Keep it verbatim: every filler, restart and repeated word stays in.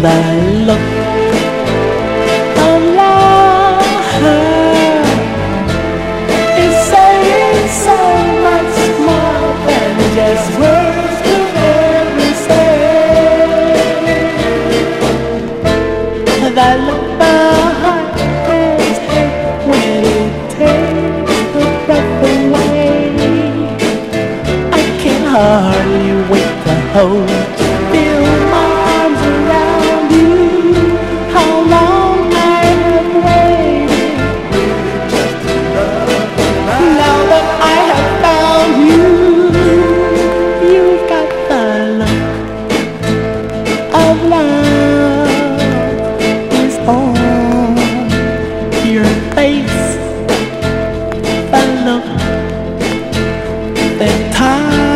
The look of love is saying so much more than just words could ever say. That look behind his head when it takes the breath away. I can hardly wait to hold you, feel my arms around you. How long I have waited just to love you. Now that I have found you, you've got the look of love is on your face. The look that time